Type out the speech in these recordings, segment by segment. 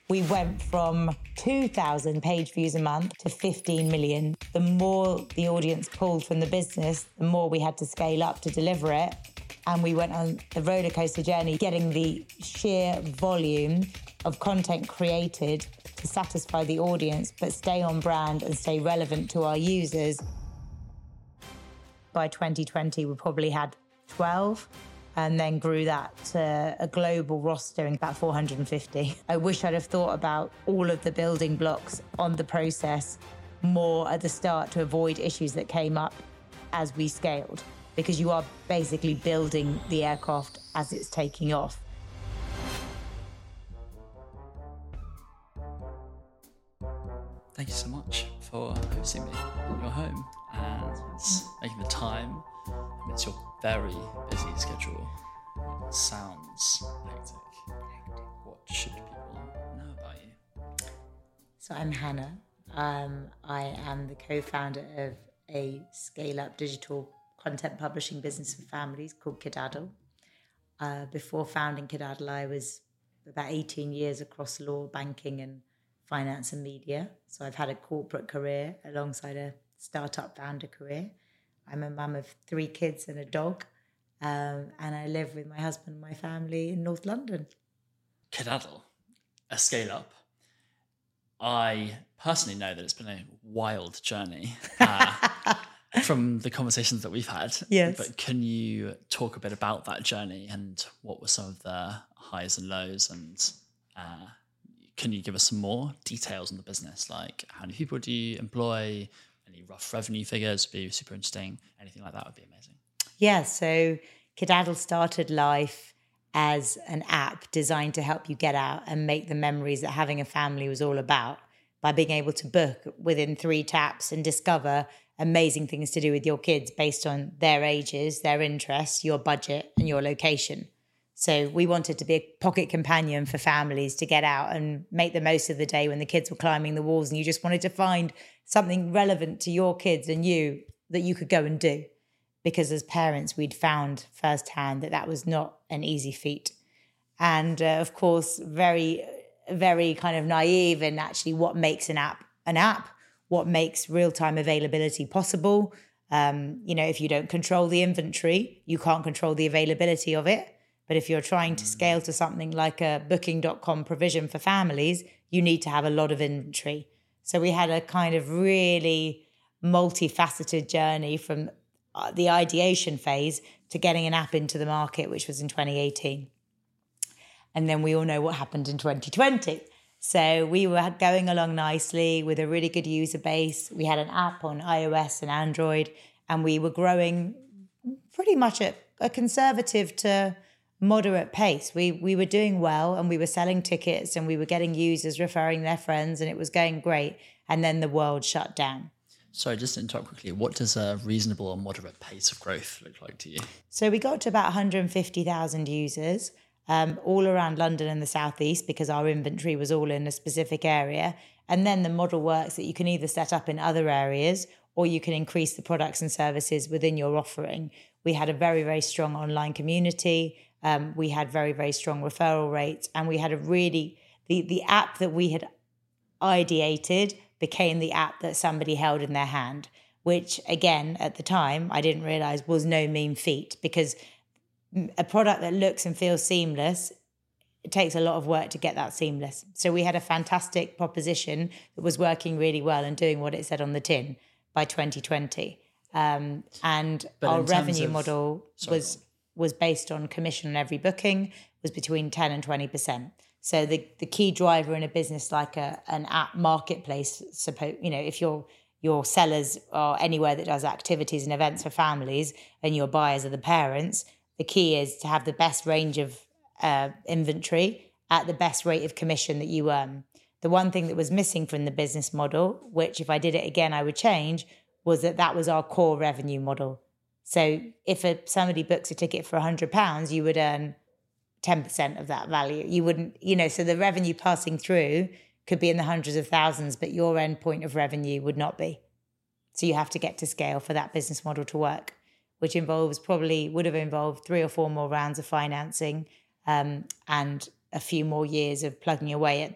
We went from 2,000 page views a month to 15 million. The more the audience pulled from the business, the more we had to scale up to deliver it. And we went on the roller coaster journey, getting the sheer volume of content created to satisfy the audience, but stay on brand and stay relevant to our users. By 2020, we probably had 12 and then grew that to a global roster in about 450. I wish I'd have thought about all of the building blocks on the process more at the start to avoid issues that came up as we scaled, because you are basically building the aircraft as it's taking off. Thank you so much for hosting me in your home and making the time amidst your very busy schedule. It sounds hectic. What should people know about you? So I'm Hannah. I am the co-founder of a scale-up digital content publishing business for families called Kiddaddle. Before founding Kiddaddle, I was about 18 years across law, banking and finance and media. So I've had a corporate career alongside a startup founder career. I'm a mum of 3 kids and a dog, and I live with my husband and my family in North London. Kiddaddle, a scale-up. I personally know that it's been a wild journey from the conversations that we've had. Yes. But can you talk a bit about that journey and what were some of the highs and lows, and can you give us some more details on the business? Like, how many people do you employ? Any rough revenue figures would be super interesting. Anything like that would be amazing. Yeah, so Kiddaddle started life as an app designed to help you get out and make the memories that having a family was all about, by being able to book within 3 taps and discover amazing things to do with your kids based on their ages, their interests, your budget and your location. So we wanted to be a pocket companion for families to get out and make the most of the day when the kids were climbing the walls and you just wanted to find something relevant to your kids and you that you could go and do. Because as parents, we'd found firsthand that that was not an easy feat. And of course, very, very kind of naive in actually what makes an app, what makes real-time availability possible. If you don't control the inventory, you can't control the availability of it. But if you're trying to scale to something like a booking.com provision for families, you need to have a lot of inventory. So we had a kind of really multifaceted journey from the ideation phase to getting an app into the market, which was in 2018. And then we all know what happened in 2020. So we were going along nicely with a really good user base. We had an app on iOS and Android, and we were growing pretty much at a conservative to moderate pace. We were doing well and we were selling tickets and we were getting users referring their friends and it was going great. And then the world shut down. Sorry, just to interrupt quickly, what does a reasonable or moderate pace of growth look like to you? So we got to about 150,000 users all around London and the southeast because our inventory was all in a specific area. And then the model works that you can either set up in other areas or you can increase the products and services within your offering. We had a very, very strong online community. We had very, very strong referral rates, and we had a really, the app that we had ideated became the app that somebody held in their hand, which again, at the time, I didn't realize was no mean feat, because a product that looks and feels seamless, it takes a lot of work to get that seamless. So we had a fantastic proposition that was working really well and doing what it said on the tin by 2020. And our revenue model was based on commission on every booking, was between 10 and 20%. So the key driver in a business like an app marketplace, if your sellers are anywhere that does activities and events for families and your buyers are the parents, the key is to have the best range of inventory at the best rate of commission that you earn. The one thing that was missing from the business model, which if I did it again I would change, was that was our core revenue model. So if somebody books a ticket for £100, you would earn 10% of that value. You wouldn't, so the revenue passing through could be in the hundreds of thousands, but your end point of revenue would not be. So you have to get to scale for that business model to work, which would have involved 3 or 4 more rounds of financing and a few more years of plugging away at that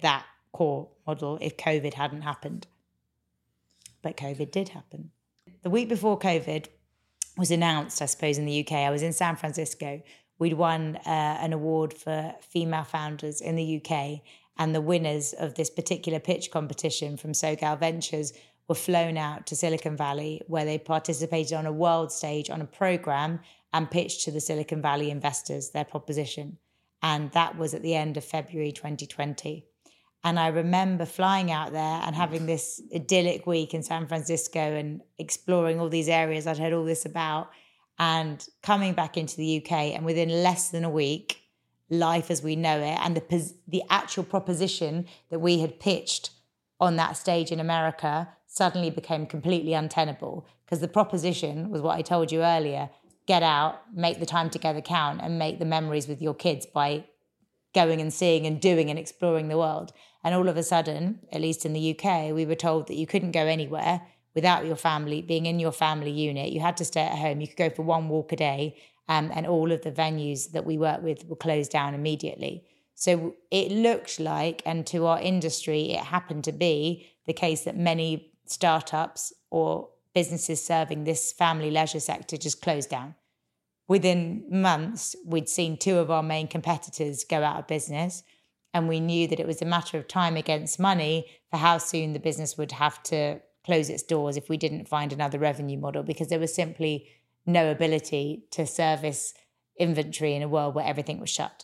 core model if COVID hadn't happened. But COVID did happen. The week before COVID was announced, I suppose, in the UK, I was in San Francisco. We'd won an award for female founders in the UK, and the winners of this particular pitch competition from SoGal Ventures were flown out to Silicon Valley, where they participated on a world stage on a program and pitched to the Silicon Valley investors their proposition. And that was at the end of February 2020. And I remember flying out there and having this idyllic week in San Francisco and exploring all these areas I'd heard all this about, and coming back into the UK. And within less than a week, life as we know it and the actual proposition that we had pitched on that stage in America suddenly became completely untenable, because the proposition was what I told you earlier: get out, make the time together count, and make the memories with your kids by going and seeing and doing and exploring the world. And all of a sudden, at least in the UK, we were told that you couldn't go anywhere without your family being in your family unit. You had to stay at home. You could go for one walk a day, and all of the venues that we work with were closed down immediately. So it looked like, and to our industry, it happened to be the case that many startups or businesses serving this family leisure sector just closed down. Within months, we'd seen two of our main competitors go out of business, and we knew that it was a matter of time against money for how soon the business would have to close its doors if we didn't find another revenue model, because there was simply no ability to service inventory in a world where everything was shut.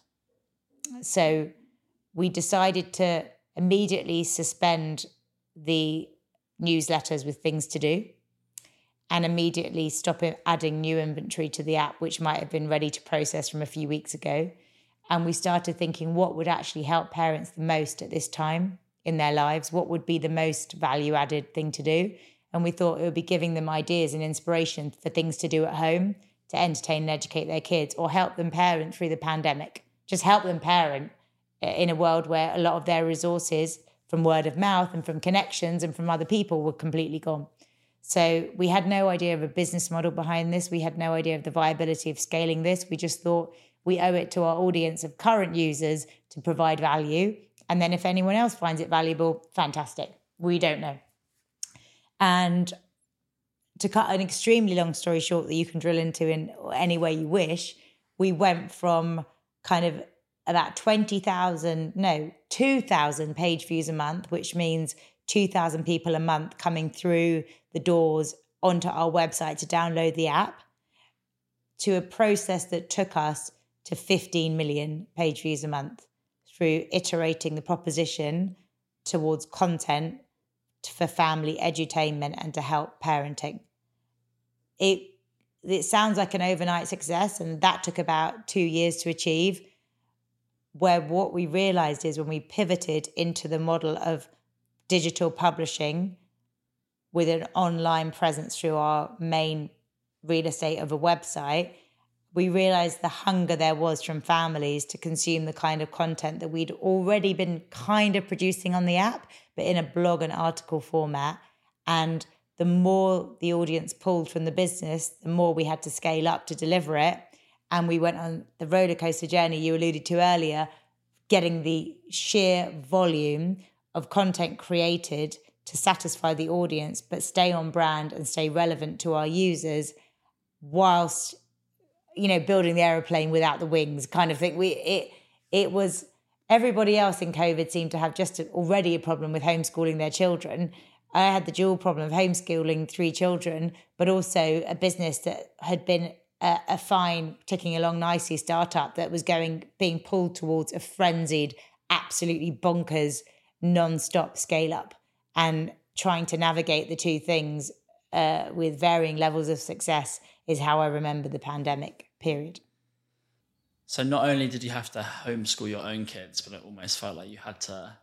So we decided to immediately suspend the newsletters with things to do and immediately stop adding new inventory to the app, which might have been ready to process from a few weeks ago. And we started thinking what would actually help parents the most at this time in their lives, what would be the most value-added thing to do. And we thought it would be giving them ideas and inspiration for things to do at home to entertain and educate their kids, or help them parent through the pandemic. Just help them parent in a world where a lot of their resources from word of mouth and from connections and from other people were completely gone. So we had no idea of a business model behind this. We had no idea of the viability of scaling this. We just thought we owe it to our audience of current users to provide value. And then if anyone else finds it valuable, fantastic. We don't know. And to cut an extremely long story short that you can drill into in any way you wish, we went from kind of about 2,000 page views a month, which means 2,000 people a month coming through the doors onto our website to download the app, to a process that took us to 15 million page views a month through iterating the proposition towards content for family edutainment and to help parenting. It sounds like an overnight success, and that took about 2 years to achieve, where what we realized is when we pivoted into the model of digital publishing with an online presence through our main real estate of a website, we realized the hunger there was from families to consume the kind of content that we'd already been kind of producing on the app, but in a blog and article format. And the more the audience pulled from the business, the more we had to scale up to deliver it. And we went on the roller coaster journey you alluded to earlier, getting the sheer volume of content created to satisfy the audience, but stay on brand and stay relevant to our users whilst, building the aeroplane without the wings kind of thing. It was, everybody else in COVID seemed to have just already a problem with homeschooling their children. I had the dual problem of homeschooling 3 children, but also a business that had been a fine, ticking along nicely startup that was being pulled towards a frenzied, absolutely bonkers, non-stop scale up, and trying to navigate the two things with varying levels of success is how I remember the pandemic period. So not only did you have to homeschool your own kids, but it almost felt like you had to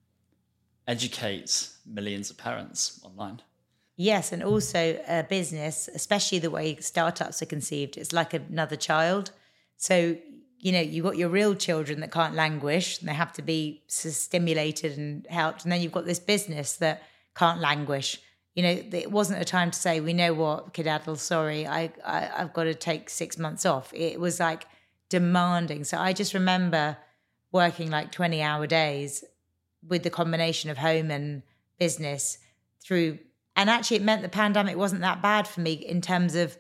educate millions of parents online. Yes, and also a business, especially the way startups are conceived, it's like another child. So, you've got your real children that can't languish and they have to be stimulated and helped. And then you've got this business that can't languish. It wasn't a time to say, we know what, Kedaddle, sorry, I've got to take 6 months off. It was like demanding. So I just remember working like 20-hour days with the combination of home and business through, and actually it meant the pandemic wasn't that bad for me in terms of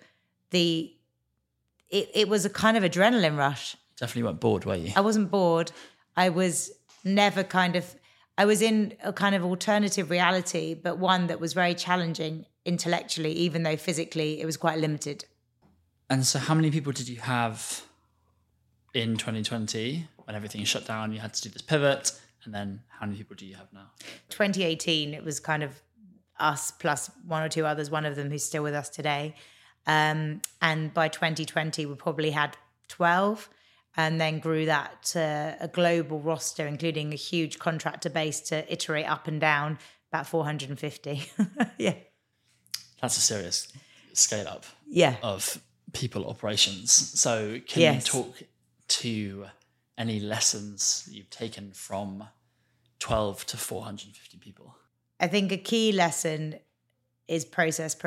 it was a kind of adrenaline rush. Definitely weren't bored, were you? I wasn't bored. I was never I was in a kind of alternative reality, but one that was very challenging intellectually, even though physically it was quite limited. And so how many people did you have in 2020 when everything shut down? You had to do this pivot. And then how many people do you have now? 2018, it was kind of us plus one or two others, one of them who's still with us today. And by 2020, we probably had 12. And then grew that to a global roster, including a huge contractor base to iterate up and down, about 450. Yeah. That's a serious scale up Yeah. of people operations. So can you talk to any lessons you've taken from 12 to 450 people? I think a key lesson is process,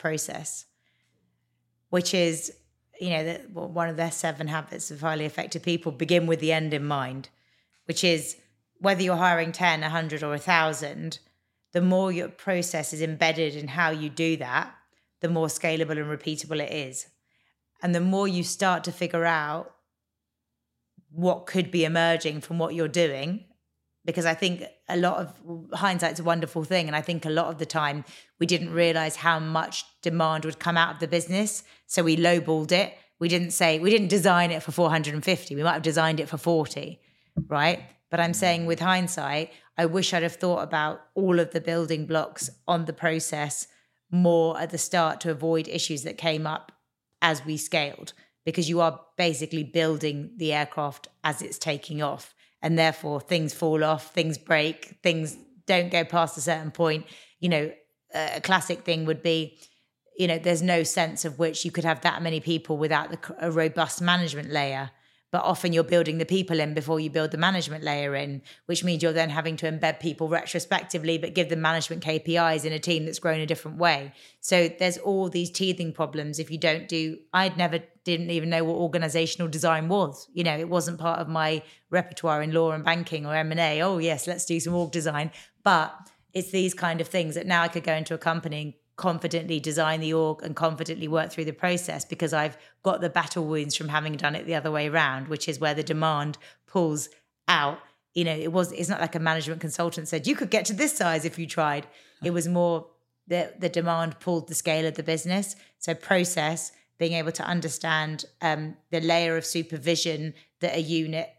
which is, one of their 7 habits of highly effective people begin with the end in mind, which is whether you're hiring 10, 100 or 1,000, the more your process is embedded in how you do that, the more scalable and repeatable it is. And the more you start to figure out what could be emerging from what you're doing, because I think a lot of hindsight's a wonderful thing. And I think a lot of the time we didn't realize how much demand would come out of the business. So we lowballed it. We didn't design it for 450. We might have designed it for 40, right? But I'm saying with hindsight, I wish I'd have thought about all of the building blocks on the process more at the start to avoid issues that came up as we scaled, because you are basically building the aircraft as it's taking off. And therefore things fall off, things break, things don't go past a certain point. A classic thing would be, there's no sense of which you could have that many people without a robust management layer. But often you're building the people in before you build the management layer in, which means you're then having to embed people retrospectively, but give them management KPIs in a team that's grown a different way. So there's all these teething problems if you don't didn't even know what organizational design was. It wasn't part of my repertoire in law and banking or M&A. Oh yes, let's do some org design. But it's these kind of things that now I could go into a company and confidently design the org and confidently work through the process, because I've got the battle wounds from having done it the other way around, which is where the demand pulls out. It's not like a management consultant said, you could get to this size if you tried. It was more the demand pulled the scale of the business. So process, being able to understand the layer of supervision that a unit,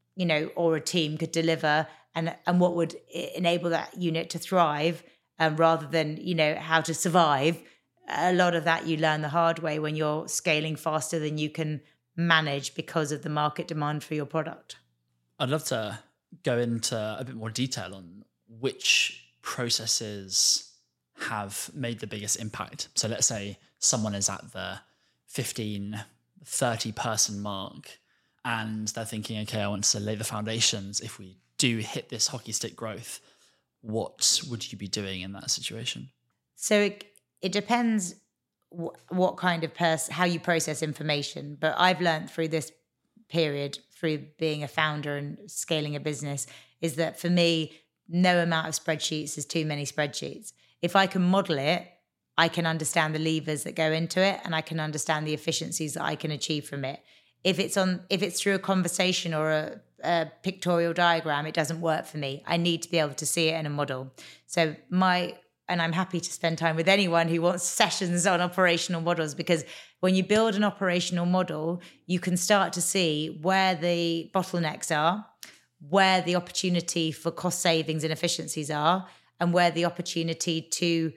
or a team could deliver, and what would enable that unit to thrive, rather than, how to survive. A lot of that you learn the hard way when you're scaling faster than you can manage because of the market demand for your product. I'd love to go into a bit more detail on which processes have made the biggest impact. So let's say someone is at the 15, 30 person mark and they're thinking, okay, I want to lay the foundations. If we do hit this hockey stick growth, what would you be doing in that situation? So it depends what kind of how you process information. But I've learned through this period, through being a founder and scaling a business, is that for me, no amount of spreadsheets is too many spreadsheets. If I can model it, I can understand the levers that go into it, and I can understand the efficiencies that I can achieve from it. If it's through a conversation or a pictorial diagram, it doesn't work for me. I need to be able to see it in a model. So and I'm happy to spend time with anyone who wants sessions on operational models, because when you build an operational model, you can start to see where the bottlenecks are, where the opportunity for cost savings and efficiencies are, and where the opportunity to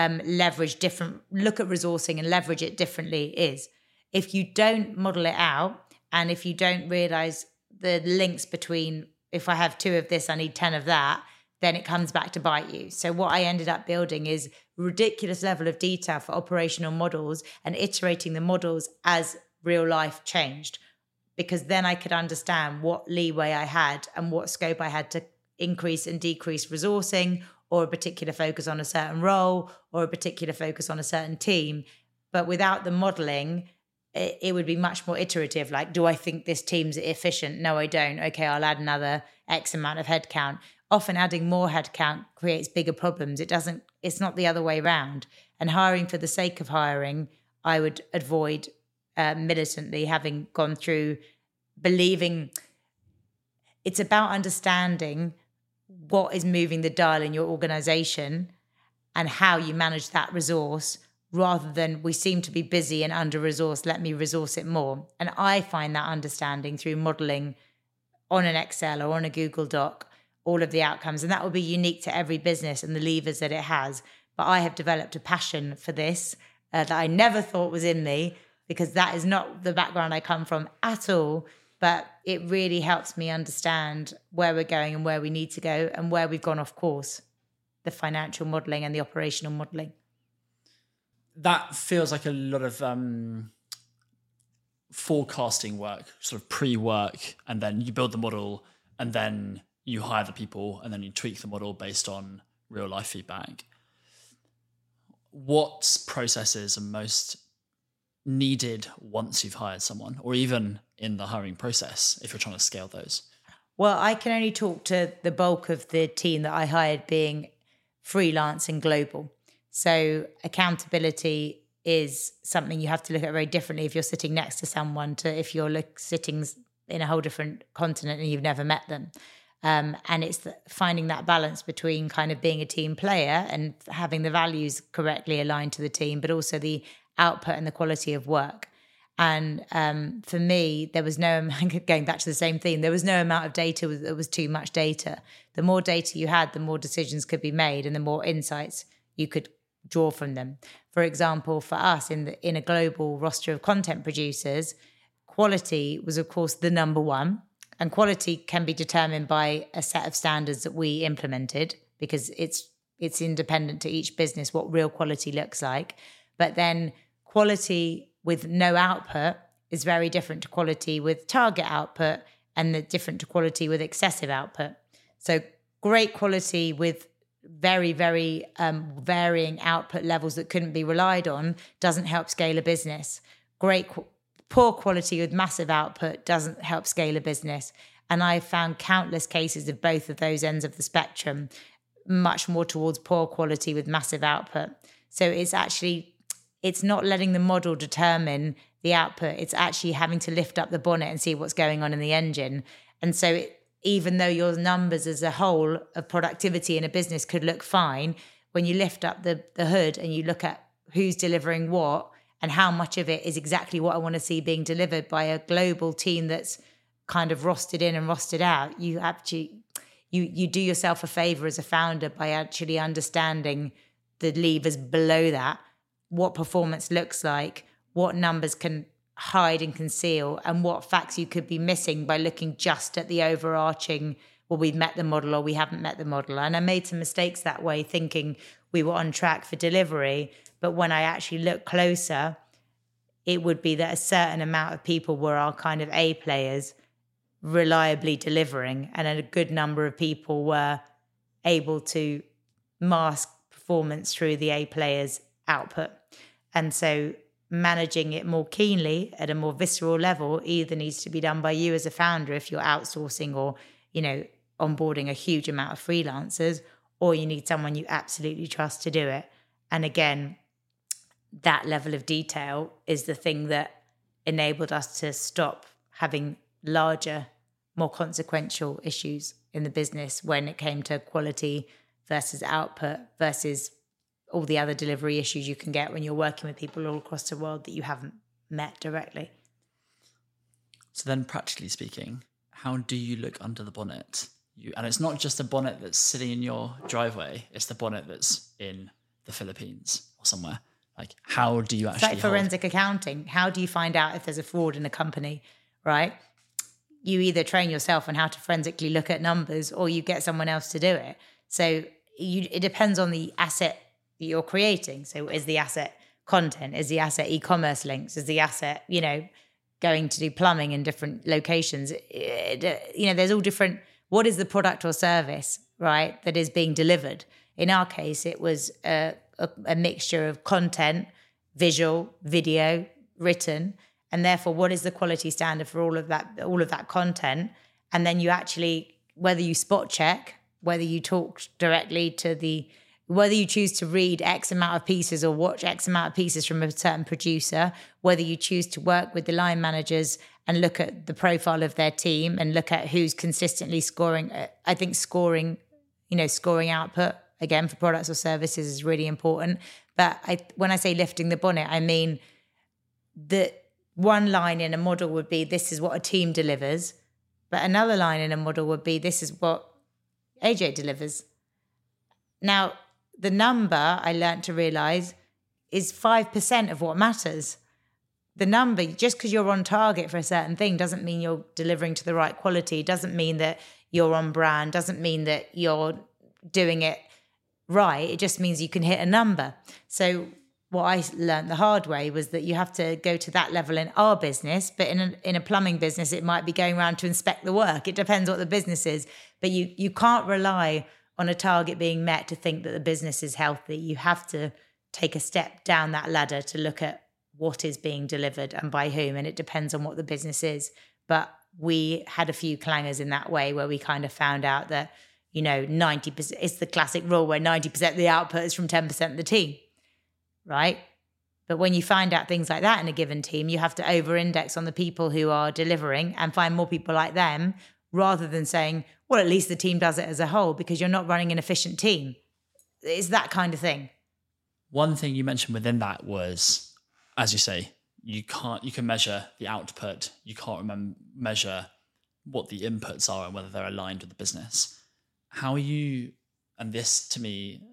look at resourcing and leverage it differently is. If you don't model it out, and if you don't realize the links between, if I have 2 of this, I need 10 of that, then it comes back to bite you. So what I ended up building is a ridiculous level of detail for operational models and iterating the models as real life changed, because then I could understand what leeway I had and what scope I had to increase and decrease resourcing, or a particular focus on a certain role, or a particular focus on a certain team. But without the modeling, it would be much more iterative. Like, do I think this team's efficient? No, I don't. Okay, I'll add another X amount of headcount. often adding more headcount creates bigger problems. It's not the other way around. And hiring for the sake of hiring, I would avoid militantly, having gone through believing it's about understanding what is moving the dial in your organization and how you manage that resource, rather than we seem to be busy and under-resourced, let me resource it more. And I find that understanding through modelling on an Excel or on a Google Doc, all of the outcomes. And that will be unique to every business and the levers that it has. But I have developed a passion for this that I never thought was in me, because that is not the background I come from at all. But it really helps me understand where we're going and where we need to go and where we've gone off course, the financial modelling and the operational modelling. That feels like a lot of forecasting work, sort of pre-work, and then you build the model, and then you hire the people, and then you tweak the model based on real life feedback. What processes are most needed once you've hired someone, or even in the hiring process if you're trying to scale those? Well, I can only talk to the bulk of the team that I hired being freelance and global. So accountability is something you have to look at very differently if you're sitting next to someone to if you're sitting in a whole different continent and you've never met them. And it's finding that balance between kind of being a team player and having the values correctly aligned to the team, but also the output and the quality of work. And for me, there was no, going back to the same theme, there was no amount of data that was too much data. The more data you had, the more decisions could be made and the more insights you could draw from them. For example, for us in a global roster of content producers, quality was, of course, the number one. And quality can be determined by a set of standards that we implemented, because it's independent to each business what real quality looks like. But then quality with no output is very different to quality with target output, and different to quality with excessive output. So great quality with very, very varying output levels that couldn't be relied on doesn't help scale a business. Poor quality with massive output doesn't help scale a business. And I found countless cases of both of those ends of the spectrum, much more towards poor quality with massive output. So it's not letting the model determine the output. It's actually having to lift up the bonnet and see what's going on in the engine. And so even though your numbers as a whole of productivity in a business could look fine, when you lift up the hood and you look at who's delivering what, and how much of it is exactly what I want to see being delivered by a global team that's kind of rostered in and rostered out, you do yourself a favor as a founder by actually understanding the levers below that, what performance looks like, what numbers can hide and conceal, and what facts you could be missing by looking just at the overarching, well, we've met the model or we haven't met the model. And I made some mistakes that way, thinking we were on track for delivery. But when I actually look closer, it would be that a certain amount of people were our kind of A players reliably delivering, and a good number of people were able to mask performance through the A players' output. And so managing it more keenly at a more visceral level either needs to be done by you as a founder if you're outsourcing or, onboarding a huge amount of freelancers, or you need someone you absolutely trust to do it. And again, that level of detail is the thing that enabled us to stop having larger, more consequential issues in the business when it came to quality versus output versus all the other delivery issues you can get when you're working with people all across the world that you haven't met directly. So then, practically speaking, how do you look under the bonnet? And it's not just a bonnet that's sitting in your driveway, it's the bonnet that's in the Philippines or somewhere. Like, how do you actually... It's like forensic accounting. How do you find out if there's a fraud in a company, right? You either train yourself on how to forensically look at numbers, or you get someone else to do it. So it depends on the asset that you're creating. So is the asset content? Is the asset e-commerce links? Is the asset, going to do plumbing in different locations? There's all different... What is the product or service, right, that is being delivered? In our case, it was a mixture of content, visual, video, written, and therefore what is the quality standard for all of that content? And then you actually, whether you spot check whether you talk directly to whether you choose to read X amount of pieces or watch X amount of pieces from a certain producer, whether you choose to work with the line managers and look at the profile of their team and look at who's consistently scoring. I think scoring output, again, for products or services is really important. But when I say lifting the bonnet, I mean that one line in a model would be, this is what a team delivers. But another line in a model would be, this is what AJ delivers. Now, the number I learned to realize is 5% of what matters. The number, just because you're on target for a certain thing doesn't mean you're delivering to the right quality, doesn't mean that you're on brand, doesn't mean that you're doing it right. It just means you can hit a number. So what I learned the hard way was that you have to go to that level in our business, but in a plumbing business, it might be going around to inspect the work. It depends what the business is, but you can't rely on a target being met to think that the business is healthy. You have to take a step down that ladder to look at what is being delivered and by whom, and it depends on what the business is. But we had a few clangers in that way where we kind of found out that, 90%, it's the classic rule where 90% of the output is from 10% of the team, right? But when you find out things like that in a given team, you have to over-index on the people who are delivering and find more people like them, rather than saying, well, at least the team does it as a whole, because you're not running an efficient team. It's that kind of thing. One thing you mentioned within that was, as you say, you can measure the output. You can't measure what the inputs are and whether they're aligned with the business. How are you, and this to me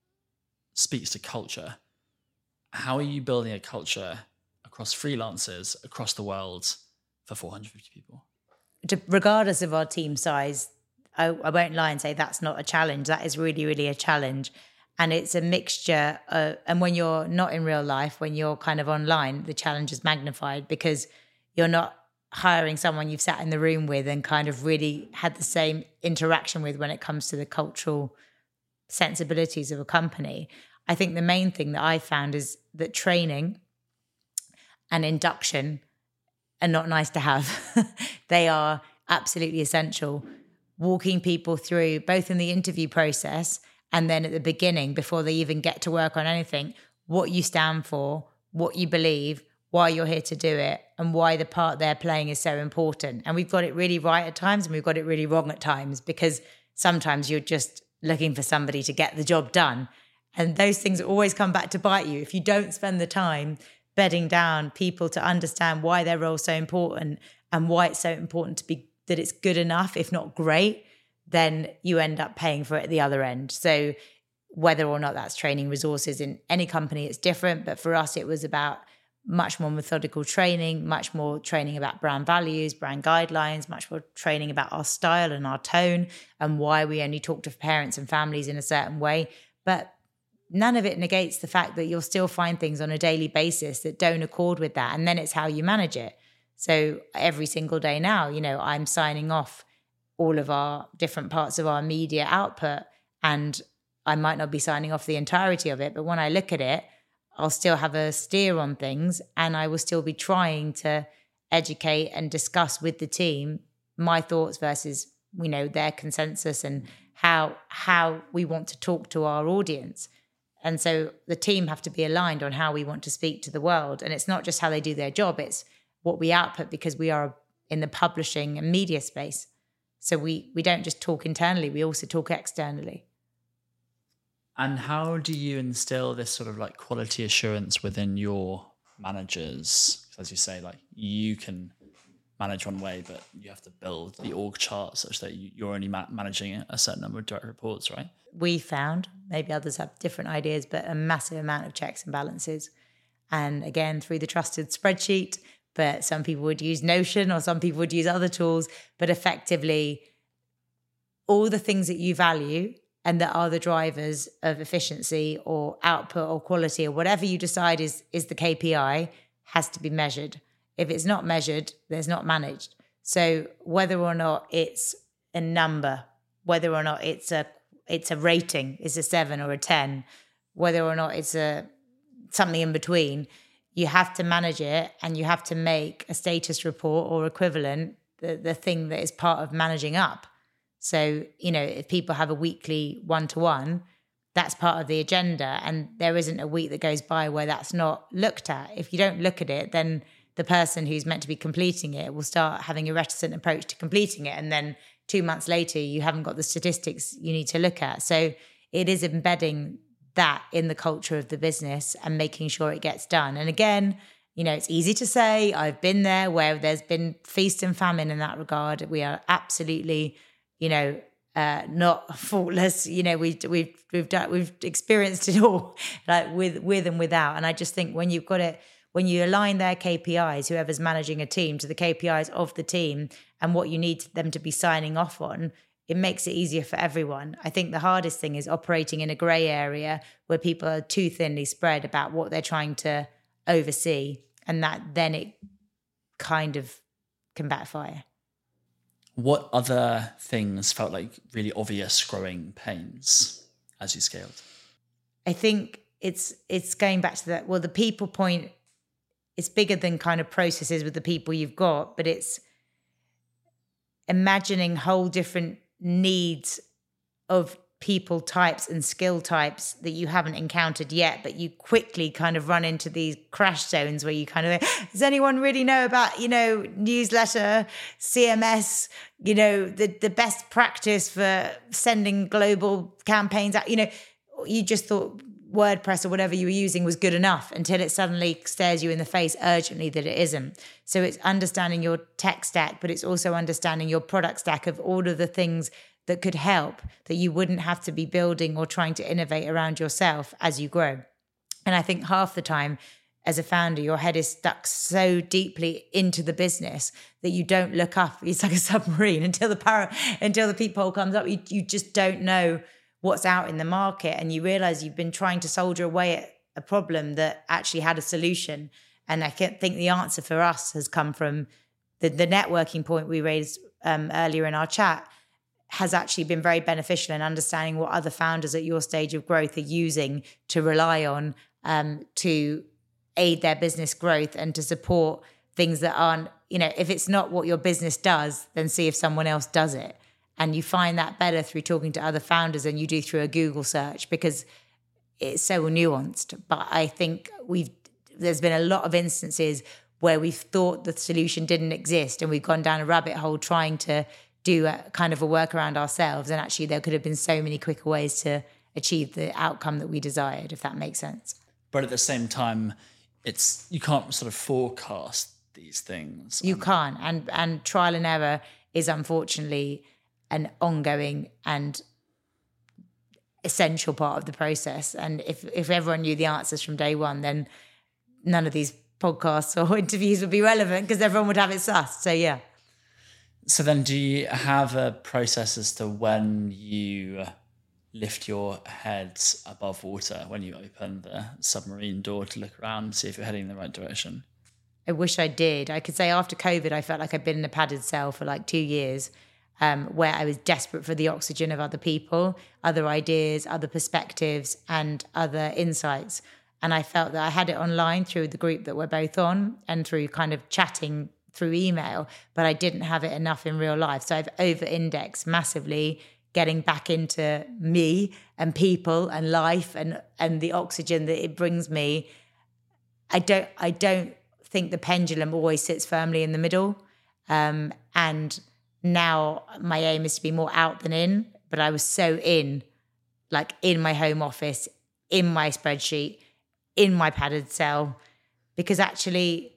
speaks to culture, how are you building a culture across freelancers across the world for 450 people? Regardless of our team size, I won't lie and say that's not a challenge. That is really, really a challenge. And it's a mixture. And when you're not in real life, when you're kind of online, the challenge is magnified, because you're not hiring someone you've sat in the room with and kind of really had the same interaction with when it comes to the cultural sensibilities of a company. I think the main thing that I found is that training and induction are not nice to have. They are absolutely essential. Walking people through, both in the interview process and then at the beginning, before they even get to work on anything, what you stand for, what you believe, why you're here to do it, and why the part they're playing is so important. And we've got it really right at times, and we've got it really wrong at times, because sometimes you're just looking for somebody to get the job done. And those things always come back to bite you if you don't spend the time bedding down people to understand why their role is so important and why it's so important that it's good enough, if not great, then you end up paying for it at the other end. So whether or not that's training resources, in any company, it's different. But for us, it was about much more methodical training, much more training about brand values, brand guidelines, much more training about our style and our tone and why we only talk to parents and families in a certain way. But none of it negates the fact that you'll still find things on a daily basis that don't accord with that. And then it's how you manage it. So every single day now, I'm signing off all of our different parts of our media output, and I might not be signing off the entirety of it, but when I look at it, I'll still have a steer on things, and I will still be trying to educate and discuss with the team my thoughts versus, their consensus and how we want to talk to our audience. And so the team have to be aligned on how we want to speak to the world. And it's not just how they do their job, it's what we output, because we are in the publishing and media space. So we don't just talk internally, we also talk externally. And how do you instill this sort of like quality assurance within your managers? As you say, like you can manage one way, but you have to build the org chart such that you're only managing a certain number of direct reports, right? We found, maybe others have different ideas, but a massive amount of checks and balances. And again, through the trusted spreadsheet, but some people would use Notion or some people would use other tools, but effectively all the things that you value and that are the drivers of efficiency or output or quality or whatever you decide is the KPI has to be measured. If it's not measured, then it's not managed. So whether or not it's a number, whether or not it's a rating, is a 7 or a 10, whether or not it's something in between, you have to manage it, and you have to make a status report or equivalent the thing that is part of managing up. So, if people have a weekly one-to-one, that's part of the agenda. And there isn't a week that goes by where that's not looked at. If you don't look at it, then the person who's meant to be completing it will start having a reticent approach to completing it. And then 2 months later, you haven't got the statistics you need to look at. So it is embedding that in the culture of the business and making sure it gets done. And again, it's easy to say, I've been there where there's been feast and famine in that regard. We are absolutely, not faultless. We've experienced it all, like with and without. And I just think when you align their KPIs, whoever's managing a team, to the KPIs of the team and what you need them to be signing off on, it makes it easier for everyone. I think the hardest thing is operating in a grey area where people are too thinly spread about what they're trying to oversee, and that then it kind of can backfire. What other things felt like really obvious growing pains as you scaled? I think it's going back to that. Well, the people point, it's bigger than kind of processes with the people you've got, but it's imagining whole different needs of people types and skill types that you haven't encountered yet, but you quickly kind of run into these crash zones where you kind of, does anyone really know about, newsletter, CMS, the best practice for sending global campaigns out? You just thought WordPress or whatever you were using was good enough until it suddenly stares you in the face urgently that it isn't. So it's understanding your tech stack, but it's also understanding your product stack of all of the things that could help, that you wouldn't have to be building or trying to innovate around yourself as you grow. And I think half the time as a founder, your head is stuck so deeply into the business that you don't look up. It's like a submarine until the peephole comes up. You just don't know what's out in the market, and you realize you've been trying to soldier away at a problem that actually had a solution. And I think the answer for us has come from the networking point we raised earlier in our chat, has actually been very beneficial in understanding what other founders at your stage of growth are using to rely on to aid their business growth and to support things that aren't, if it's not what your business does, then see if someone else does it. And you find that better through talking to other founders than you do through a Google search, because it's so nuanced. But I think there's been a lot of instances where we've thought the solution didn't exist and we've gone down a rabbit hole trying to do a kind of a workaround ourselves. And actually there could have been so many quicker ways to achieve the outcome that we desired, if that makes sense. But at the same time, you can't sort of forecast these things. You can't. And trial and error is unfortunately an ongoing and essential part of the process. And if everyone knew the answers from day one, then none of these podcasts or interviews would be relevant because everyone would have it sussed. So yeah. So then do you have a process as to when you lift your head above water, when you open the submarine door to look around and see if you're heading in the right direction? I wish I did. I could say after COVID, I felt like I'd been in a padded cell for like 2 years, where I was desperate for the oxygen of other people, other ideas, other perspectives, and other insights. And I felt that I had it online through the group that we're both on and through kind of chatting through email, but I didn't have it enough in real life. So I've over-indexed massively getting back into me and people and life and the oxygen that it brings me. I don't think the pendulum always sits firmly in the middle. And now my aim is to be more out than in, but I was so in my home office, in my spreadsheet, in my padded cell, because actually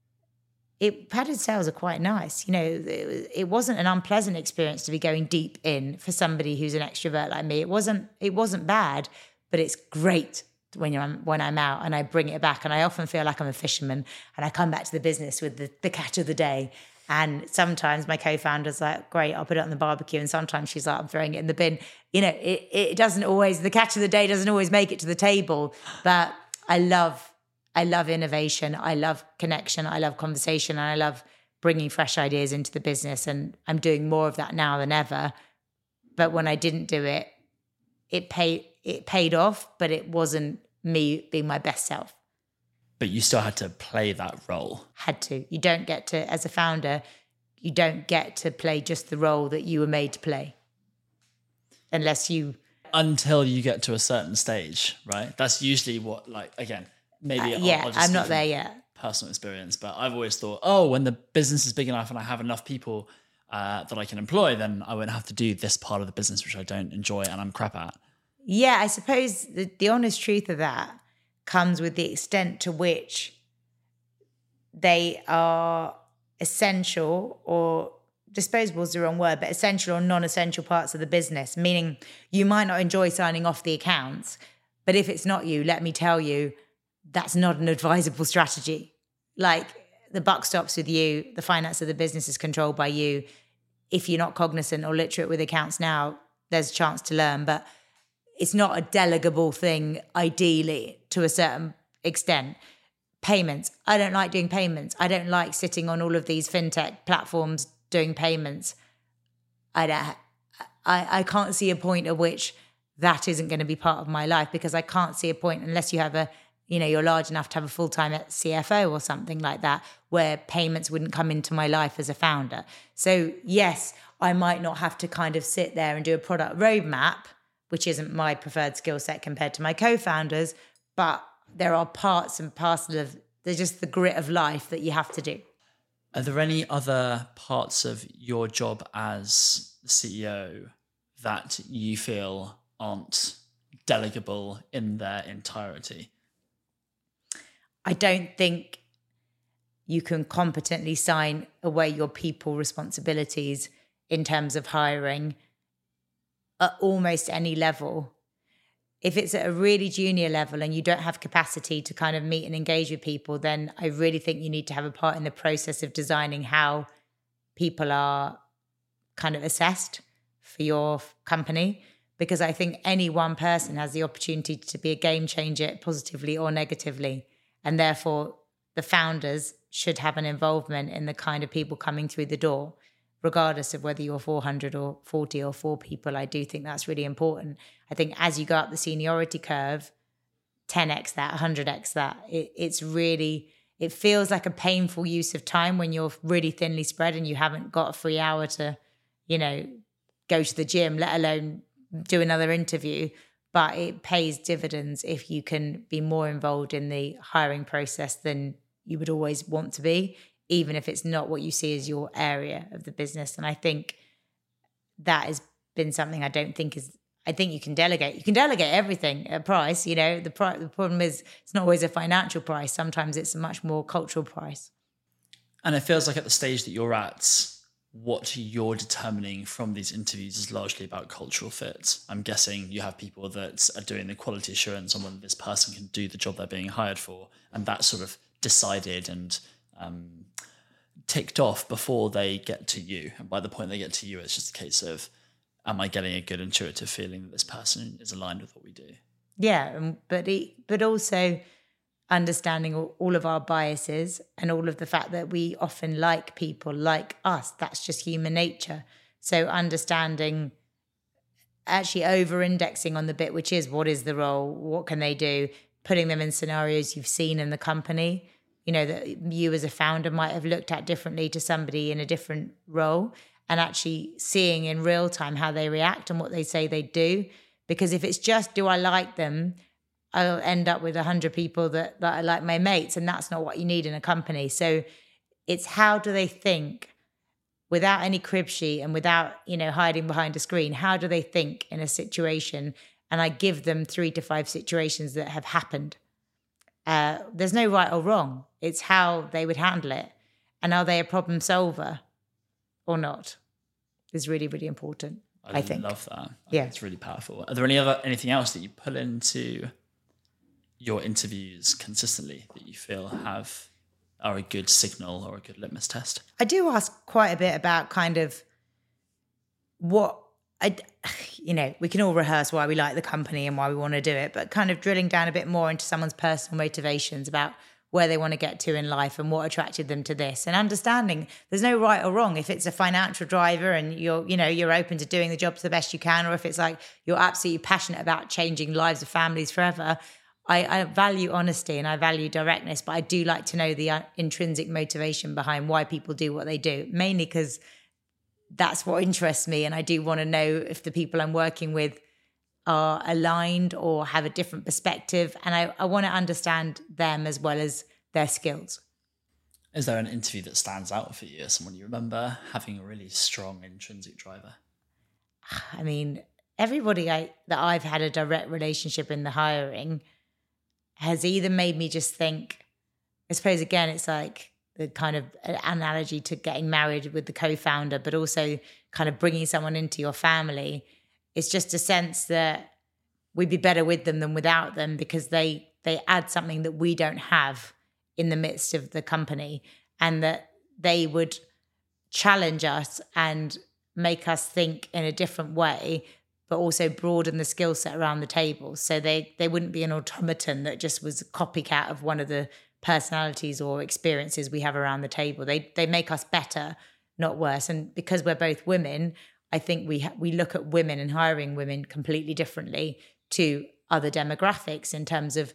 padded cells are quite nice. It wasn't an unpleasant experience to be going deep in for somebody who's an extrovert like me. It wasn't bad, but it's great when I'm out and I bring it back. And I often feel like I'm a fisherman and I come back to the business with the catch of the day. And sometimes my co-founder's like, great, I'll put it on the barbecue. And sometimes she's like, I'm throwing it in the bin. It doesn't always, the catch of the day doesn't always make it to the table. But I love innovation. I love connection. I love conversation. And I love bringing fresh ideas into the business. And I'm doing more of that now than ever. But when I didn't do it, it paid off, but it wasn't me being my best self. But you still had to play that role. Had to. As a founder, you don't get to play just the role that you were made to play. unless you... Until you get to a certain stage, right? That's usually what, like, again, maybe I'll just I'm not speak there from yet. personal experience, but I've always thought, when the business is big enough and I have enough people that I can employ, then I won't have to do this part of the business which I don't enjoy and I'm crap at. Yeah, I suppose the honest truth of that comes with the extent to which they are essential, or disposable is the wrong word, but essential or non-essential parts of the business, meaning you might not enjoy signing off the accounts, but if it's not you, let me tell you, that's not an advisable strategy. Like, the buck stops with you, the finance of the business is controlled by you. If you're not cognizant or literate with accounts now, there's a chance to learn, but it's not a delegable thing, ideally, to a certain extent. Payments. I don't like doing payments. I don't like sitting on all of these fintech platforms doing payments. I can't see a point at which that isn't going to be part of my life, because I can't see a point unless you have you're large enough to have a full-time CFO or something like that, where payments wouldn't come into my life as a founder. So yes, I might not have to kind of sit there and do a product roadmap, which isn't my preferred skill set compared to my co-founders, but there are parts and parcels of, there's just the grit of life that you have to do. Are there any other parts of your job as the CEO that you feel aren't delegable in their entirety? I don't think you can competently sign away your people responsibilities in terms of hiring at almost any level. If it's at a really junior level and you don't have capacity to kind of meet and engage with people, then I really think you need to have a part in the process of designing how people are kind of assessed for your company. Because I think any one person has the opportunity to be a game changer, positively or negatively. And therefore, the founders should have an involvement in the kind of people coming through the door, regardless of whether you're 400 or 40 or 4 people. I do think that's really important. I think as you go up the seniority curve, 10x that, 100x that, it feels like a painful use of time when you're really thinly spread and you haven't got a free hour to, go to the gym, let alone do another interview. But it pays dividends if you can be more involved in the hiring process than you would always want to be, even if it's not what you see as your area of the business. And I think that has been something I think you can delegate. You can delegate everything at a price. The problem is it's not always a financial price. Sometimes it's a much more cultural price. And it feels like at the stage that you're at, what you're determining from these interviews is largely about cultural fit. I'm guessing you have people that are doing the quality assurance on whether this person can do the job they're being hired for, and that's sort of decided and ticked off before they get to you. And by the point they get to you, it's just a case of, am I getting a good intuitive feeling that this person is aligned with what we do? Yeah, but also understanding all of our biases and all of the fact that we often like people like us. That's just human nature. So understanding, actually over-indexing on the bit, which is what is the role, what can they do, putting them in scenarios you've seen in the company, that you as a founder might have looked at differently to somebody in a different role, and actually seeing in real time how they react and what they say they do. Because if it's just, do I like them, I'll end up with 100 people that are like my mates, and that's not what you need in a company. So it's how do they think without any crib sheet and without, hiding behind a screen? How do they think in a situation? And I give them 3 to 5 situations that have happened. There's no right or wrong. It's how they would handle it. And are they a problem solver or not? Is really, really important, I think. I love that. Yeah. It's really powerful. Are there anything else that you put into your interviews consistently that you feel are a good signal or a good litmus test? I do ask quite a bit about kind of we can all rehearse why we like the company and why we want to do it, but kind of drilling down a bit more into someone's personal motivations about where they want to get to in life and what attracted them to this, and understanding there's no right or wrong. If it's a financial driver and you're open to doing the job to the best you can, or if it's like you're absolutely passionate about changing lives of families forever. I value honesty and I value directness, but I do like to know the intrinsic motivation behind why people do what they do, mainly because that's what interests me. And I do want to know if the people I'm working with are aligned or have a different perspective. And I want to understand them as well as their skills. Is there an interview that stands out for you? Someone you remember having a really strong intrinsic driver? I mean, everybody that I've had a direct relationship in the hiring has either made me just think, I suppose, again, it's like the kind of analogy to getting married with the co-founder, but also kind of bringing someone into your family. It's just a sense that we'd be better with them than without them, because they add something that we don't have in the midst of the company, and that they would challenge us and make us think in a different way, but also broaden the skill set around the table. So they wouldn't be an automaton that just was a copycat of one of the personalities or experiences we have around the table. They make us better, not worse. And because we're both women, I think we look at women and hiring women completely differently to other demographics, in terms of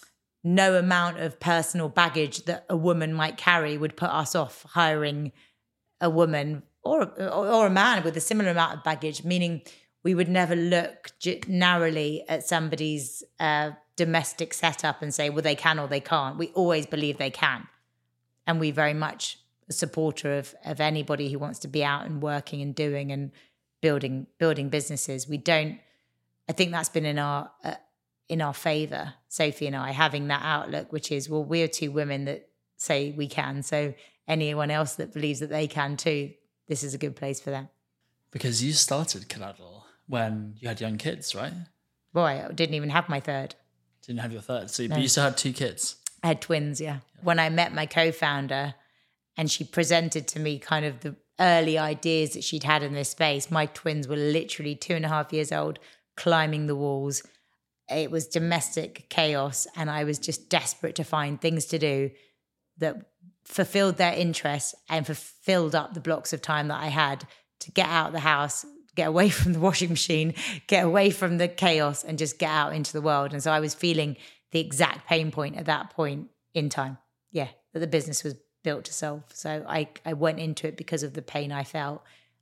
no amount of personal baggage that a woman might carry would put us off hiring a woman or a man with a similar amount of baggage, meaning we would never look narrowly at somebody's domestic setup and say, well, they can or they can't. We always believe they can. And we very much a supporter of anybody who wants to be out and working and doing and building businesses. We don't, I think that's been in our favor, Sophie and I, having that outlook, which is, well, we're two women that say we can. So anyone else that believes that they can too, this is a good place for them. Because you started Canadl when you had young kids, right? Boy, I didn't even have my third. Didn't have your third. So, No. But you still had 2 kids. I had twins, yeah. When I met my co-founder and she presented to me kind of the early ideas that she'd had in this space, my twins were literally 2.5 years old, climbing the walls. It was domestic chaos, and I was just desperate to find things to do that fulfilled their interests and fulfilled up the blocks of time that I had to get out of the house, get away from the washing machine, get away from the chaos, and just get out into the world. And so I was feeling the exact pain point at that point in time, that the business was built to solve. So I went into it because of the pain I felt,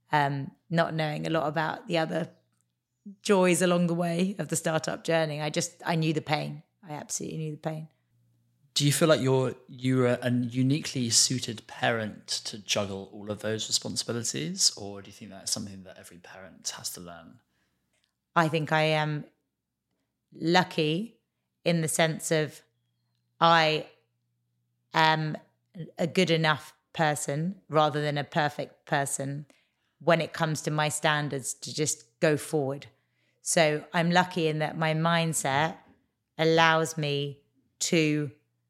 not knowing a lot about the other joys along the way of the startup journey. I knew the pain. I absolutely knew the pain. Do you feel like you're a uniquely suited parent to juggle all of those responsibilities, or do you think that's something that every parent has to learn? I think I am lucky in the sense of I am a good enough person rather than a perfect person when it comes to my standards to just go forward. So I'm lucky in that my mindset allows me to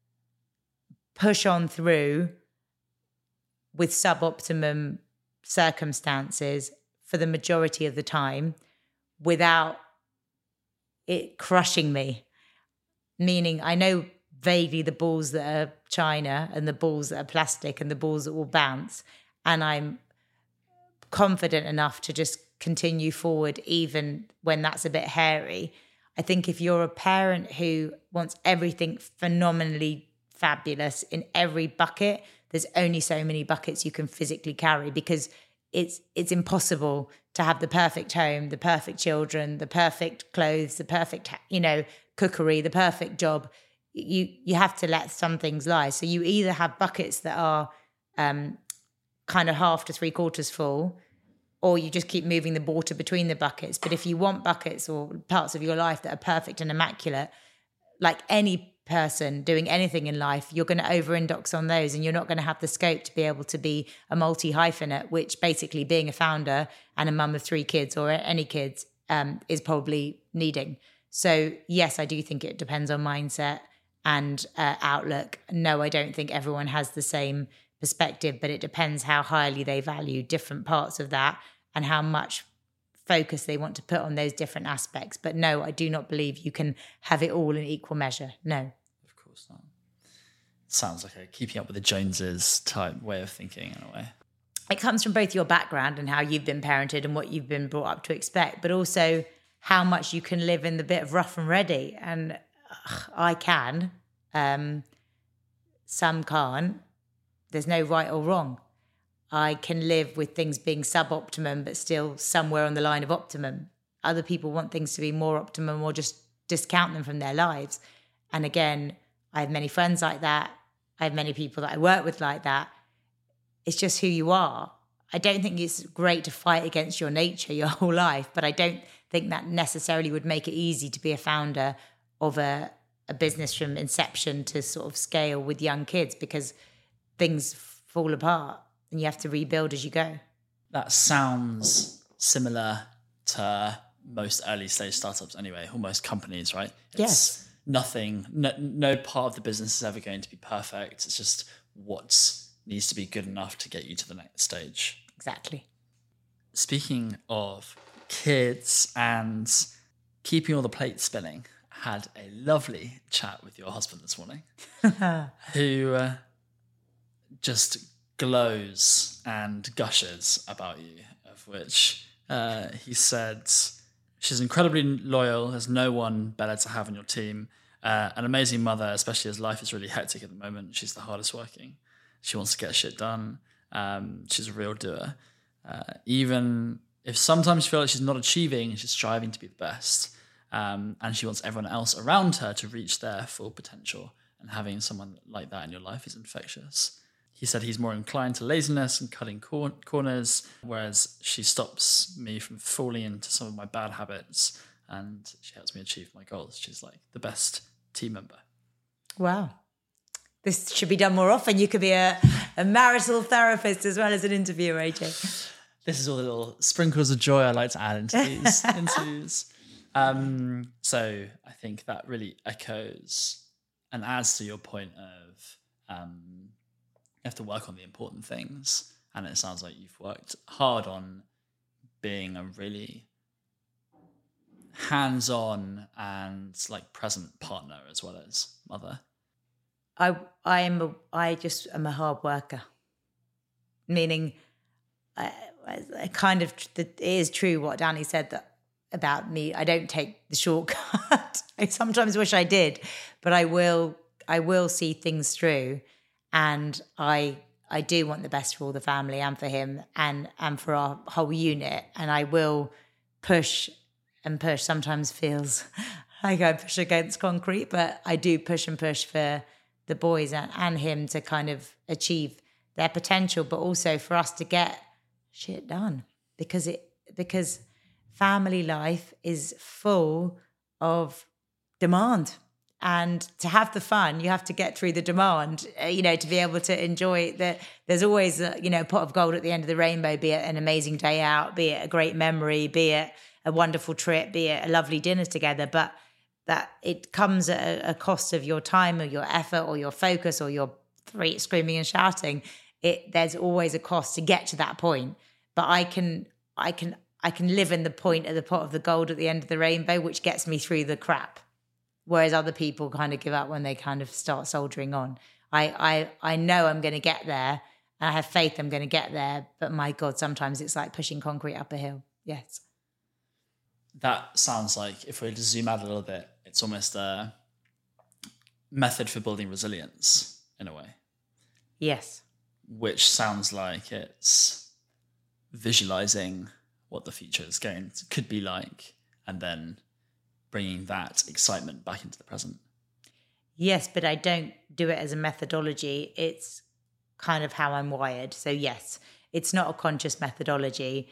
push on through with suboptimum circumstances for the majority of the time without it crushing me. Meaning I know vaguely the balls that are china and the balls that are plastic and the balls that will bounce, and I'm confident enough to just continue forward even when that's a bit hairy. I think if you're a parent who wants everything phenomenally fabulous in every bucket, there's only so many buckets you can physically carry, because it's impossible to have the perfect home, the perfect children, the perfect clothes, the perfect, cookery, the perfect job. You have to let some things lie. So you either have buckets that are kind of half to 3/4 full, or you just keep moving the water between the buckets. But if you want buckets or parts of your life that are perfect and immaculate, like any person doing anything in life, you're going to over-index on those, and you're not going to have the scope to be able to be a multi-hyphenate, which basically being a founder and a mum of 3 kids or any kids is probably needing. So yes, I do think it depends on mindset and outlook. No, I don't think everyone has the same perspective, but it depends how highly they value different parts of that and how much focus they want to put on those different aspects. But no, I do not believe you can have it all in equal measure. No. Of course not. Sounds like a keeping up with the Joneses type way of thinking in a way. It comes from both your background and how you've been parented and what you've been brought up to expect, but also how much you can live in the bit of rough and ready. And I can. Some can't. There's no right or wrong. I can live with things being suboptimum, but still somewhere on the line of optimum. Other people want things to be more optimum or just discount them from their lives. And again, I have many friends like that. I have many people that I work with like that. It's just who you are. I don't think it's great to fight against your nature your whole life, but I don't think that necessarily would make it easy to be a founder of a business from inception to sort of scale with young kids, because things fall apart and you have to rebuild as you go. That sounds similar to most early stage startups anyway, almost companies, right? Yes. Nothing, no part of the business is ever going to be perfect. It's just what needs to be good enough to get you to the next stage. Exactly. Speaking of kids and keeping all the plates spinning, I had a lovely chat with your husband this morning who just glows and gushes about you, of which he said she's incredibly loyal. There's no one better to have on your team. An amazing mother, especially as life is really hectic at the moment. She's the hardest working. She wants to get shit done. She's a real doer. Even if sometimes you feel like she's not achieving, she's striving to be the best. And she wants everyone else around her to reach their full potential. And having someone like that in your life is infectious. He said he's more inclined to laziness and cutting corners, whereas she stops me from falling into some of my bad habits and she helps me achieve my goals. She's like the best team member. Wow. This should be done more often. You could be a marital therapist as well as an interviewer, AJ. This is all the little sprinkles of joy I like to add into these interviews. So I think that really echoes and adds to your point of you have to work on the important things. And it sounds like you've worked hard on being a really hands-on and like present partner as well as mother. I just am a hard worker, meaning I kind of, it is true what Danny said that about me. I don't take the shortcut. I sometimes wish I did, but I will see things through, and I do want the best for all the family and for him and for our whole unit, and I will push and push. Sometimes feels like I push against concrete, but I do push and push for the boys and him to kind of achieve their potential, but also for us to get shit done, because family life is full of demand, and to have the fun, you have to get through the demand, to be able to enjoy that. There's always a pot of gold at the end of the rainbow, be it an amazing day out, be it a great memory, be it a wonderful trip, be it a lovely dinner together, but that it comes at a cost of your time or your effort or your focus or your screaming and shouting. There's always a cost to get to that point. But I can live in the point at the pot of the gold at the end of the rainbow, which gets me through the crap. Whereas other people kind of give up when they kind of start soldiering on. I know I'm going to get there, and I have faith I'm going to get there. But my God, sometimes it's like pushing concrete up a hill. Yes. That sounds like, if we were to zoom out a little bit, it's almost a method for building resilience in a way. Yes. Which sounds like it's visualizing what the future could be like, and then bringing that excitement back into the present. Yes, but I don't do it as a methodology. It's kind of how I'm wired. So yes, it's not a conscious methodology.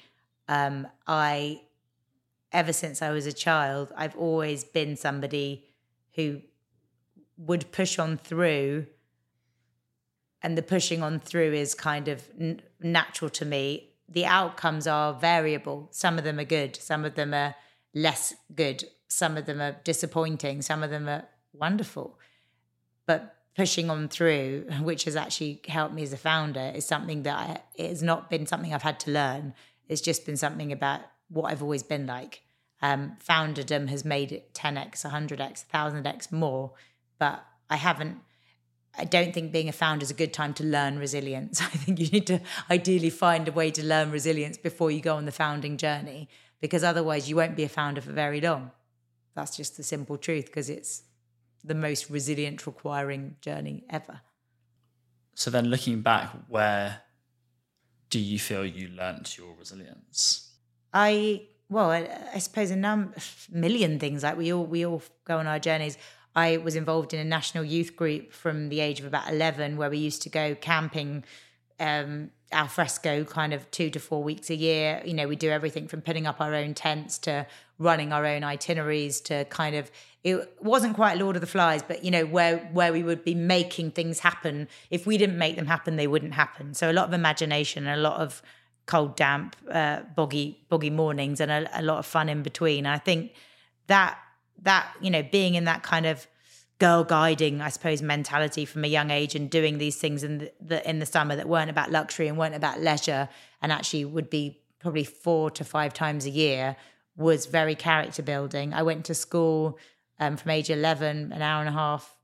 Ever since I was a child, I've always been somebody who would push on through, and the pushing on through is kind of natural to me. The outcomes are variable. Some of them are good. Some of them are less good. Some of them are disappointing. Some of them are wonderful. But pushing on through, which has actually helped me as a founder, is something that it has not been something I've had to learn. It's just been something about what I've always been like. Founderdom has made it 10x, 100x, 1000x more, but I don't think being a founder is a good time to learn resilience. I think you need to ideally find a way to learn resilience before you go on the founding journey, because otherwise you won't be a founder for very long. That's just the simple truth, because it's the most resilient requiring journey ever. So then looking back, where do you feel you learnt your resilience? I suppose a million things. Like we all go on our journeys. I was involved in a national youth group from the age of about 11, where we used to go camping, al fresco, kind of 2 to 4 weeks a year. You know, we do everything from putting up our own tents to running our own itineraries to kind of, it wasn't quite Lord of the Flies, but you know, where we would be making things happen. If we didn't make them happen, they wouldn't happen. So a lot of imagination and a lot of cold, damp, boggy mornings, and a lot of fun in between. And I think that, you know, being in that kind of girl guiding, I suppose, mentality from a young age, and doing these things in the summer that weren't about luxury and weren't about leisure, and actually would be probably 4 to 5 times a year, was very character building. I went to school from age 11, an hour and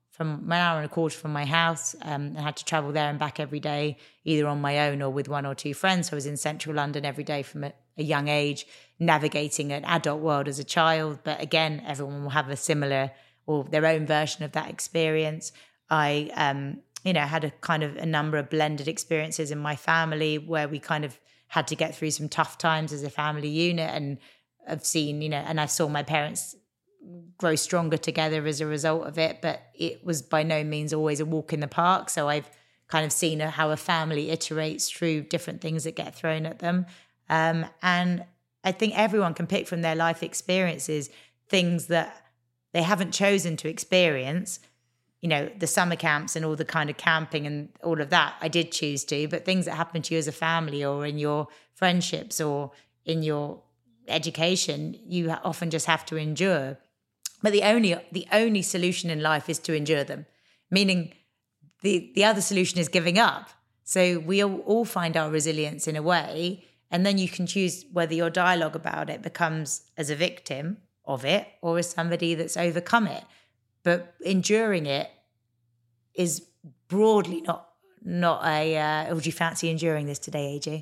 a quarter from my house, and had to travel there and back every day, either on my own or with 1 or 2 friends. So I was in central London every day from a young age, navigating an adult world as a child. But again, everyone will have a similar or their own version of that experience. I, had a kind of a number of blended experiences in my family where we kind of had to get through some tough times as a family unit. And I've seen, and I saw my parents grow stronger together as a result of it, but it was by no means always a walk in the park. So I've kind of seen how a family iterates through different things that get thrown at them. And I think everyone can pick from their life experiences things that they haven't chosen to experience. You know, the summer camps and all the kind of camping and all of that, I did choose to, but things that happen to you as a family or in your friendships or in your education, you often just have to endure. But the only solution in life is to endure them, meaning the other solution is giving up. So we all find our resilience in a way, and then you can choose whether your dialogue about it becomes as a victim of it or as somebody that's overcome it. But enduring it is broadly not a would you fancy enduring this today, AJ?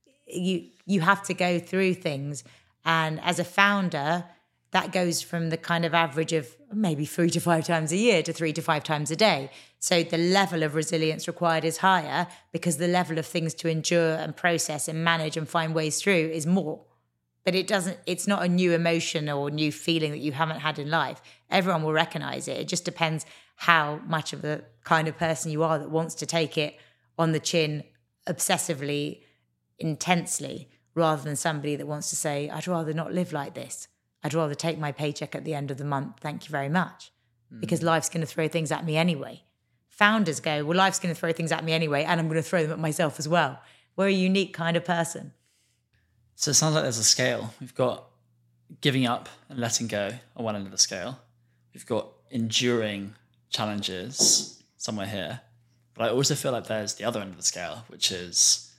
You have to go through things, and as a founder, that goes from the kind of average of maybe 3 to 5 times a year to 3 to 5 times a day. So the level of resilience required is higher because the level of things to endure and process and manage and find ways through is more. But it's not a new emotion or new feeling that you haven't had in life. Everyone will recognize it. It just depends how much of the kind of person you are that wants to take it on the chin obsessively, intensely, rather than somebody that wants to say, I'd rather not live like this. I'd rather take my paycheck at the end of the month. Thank you very much. Because life's going to throw things at me anyway. Founders go, well, life's going to throw things at me anyway, and I'm going to throw them at myself as well. We're a unique kind of person. So it sounds like there's a scale. We've got giving up and letting go on one end of the scale. We've got enduring challenges somewhere here. But I also feel like there's the other end of the scale, which is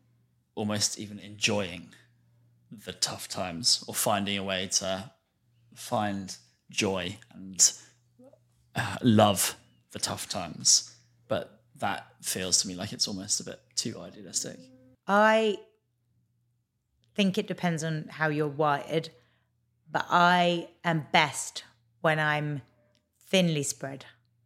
almost even enjoying the tough times or finding a way to find joy and love the tough times. But that feels to me like it's almost a bit too idealistic. I think it depends on how you're wired, but I am best when I'm thinly spread.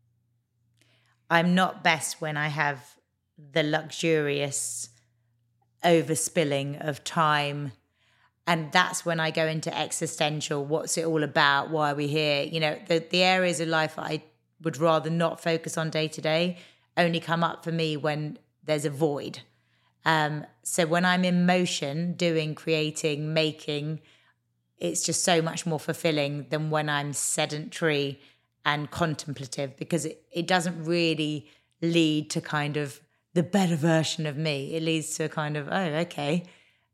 I'm not best when I have the luxurious overspilling of time. And that's when I go into existential, what's it all about? Why are we here? You know, the areas of life I would rather not focus on day to day only come up for me when there's a void. So when I'm in motion, doing, creating, making, it's just so much more fulfilling than when I'm sedentary and contemplative, because it doesn't really lead to kind of the better version of me. It leads to kind of, oh, okay.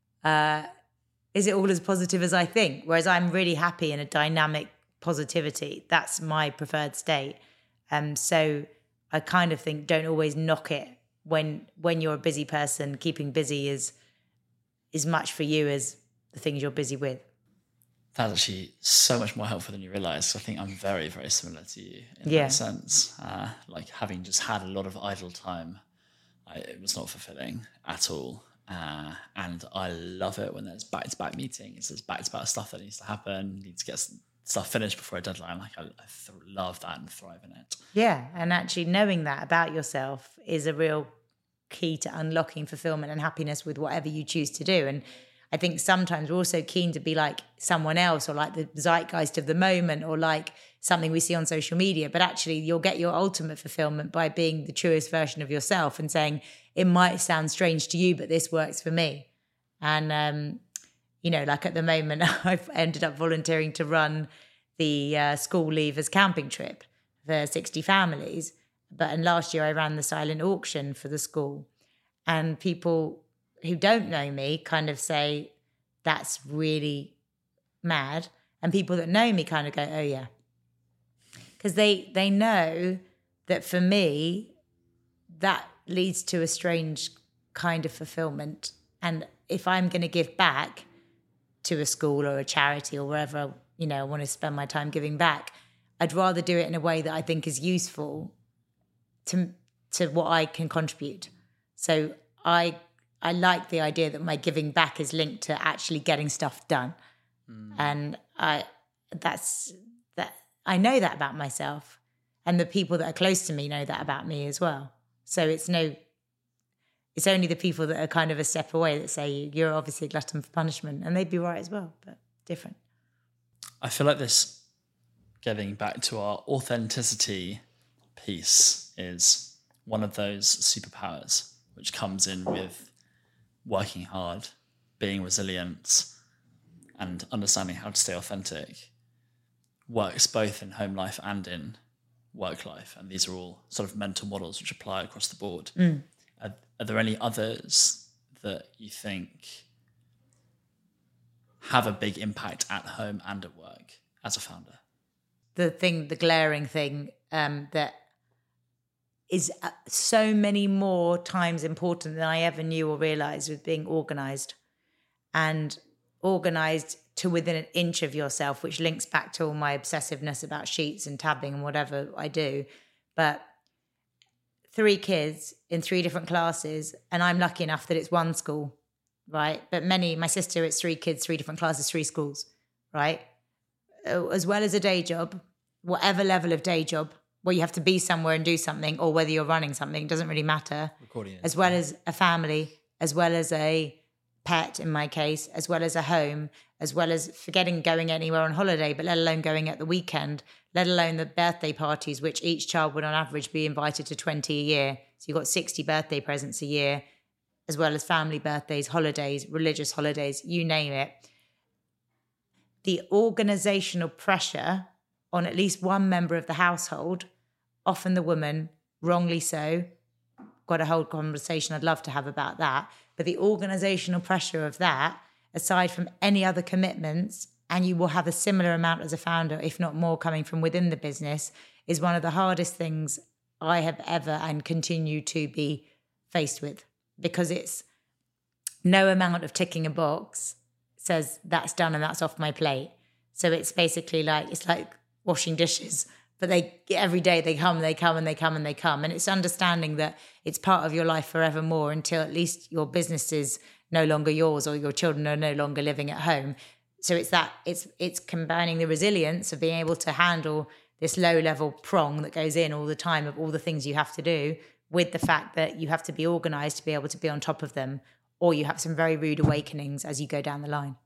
Is it all as positive as I think? Whereas I'm really happy in a dynamic positivity. That's my preferred state. So I kind of think don't always knock it when you're a busy person. Keeping busy is much for you as the things you're busy with. That's actually so much more helpful than you realise. I think I'm very, very similar to you in that sense. Like having just had a lot of idle time, it was not fulfilling at all. And I love it when there's back-to-back meetings, there's back-to-back stuff that needs to happen, need to get stuff finished before a deadline. Like I love that and thrive in it. Yeah, and actually knowing that about yourself is a real key to unlocking fulfillment and happiness with whatever you choose to do. And I think sometimes we're also keen to be like someone else, or like the zeitgeist of the moment, or like something we see on social media. But actually, you'll get your ultimate fulfillment by being the truest version of yourself and saying, it might sound strange to you, but this works for me. And, like at the moment, I've ended up volunteering to run the school leavers camping trip for 60 families. And last year I ran the silent auction for the school. And people who don't know me kind of say, that's really mad. And people that know me kind of go, oh yeah. Because they know that for me, that leads to a strange kind of fulfillment. And if I'm going to give back to a school or a charity or wherever, I want to spend my time giving back, I'd rather do it in a way that I think is useful to what I can contribute. So I like the idea that my giving back is linked to actually getting stuff done. And I know that about myself, and the people that are close to me know that about me as well. So it's only the people that are kind of a step away that say you're obviously a glutton for punishment, and they'd be right as well, but different. I feel like this, getting back to our authenticity piece, is one of those superpowers which comes in with working hard, being resilient, and understanding how to stay authentic. Works both in home life and in work life, and these are all sort of mental models which apply across the board. Are there any others that you think have a big impact at home and at work as a founder? The glaring thing that is so many more times important than I ever knew or realised was being organised, and organised to within an inch of yourself, which links back to all my obsessiveness about sheets and tabbing and whatever I do. But 3 kids in 3 different classes, and I'm lucky enough that it's one school, right? But my sister, it's 3 kids, 3 different classes, 3 schools, right? As well as a day job, whatever level of day job, where you have to be somewhere and do something, or whether you're running something, doesn't really matter. As well as a family, as well as a pet in my case, as well as a home, as well as forgetting going anywhere on holiday, but let alone going at the weekend, let alone the birthday parties, which each child would on average be invited to 20 a year. So you've got 60 birthday presents a year, as well as family birthdays, holidays, religious holidays, you name it. The organizational pressure on at least one member of the household, often the woman, wrongly so. Got a whole conversation I'd love to have about that. But the organizational pressure of that, aside from any other commitments, and you will have a similar amount as a founder, if not more, coming from within the business, is one of the hardest things I have ever and continue to be faced with. Because it's no amount of ticking a box says that's done and that's off my plate. So it's basically it's like washing dishes. But every day they come. And it's understanding that it's part of your life forevermore until at least your business is no longer yours or your children are no longer living at home. So it's combining the resilience of being able to handle this low level prong that goes in all the time of all the things you have to do, with the fact that you have to be organized to be able to be on top of them, or you have some very rude awakenings as you go down the line,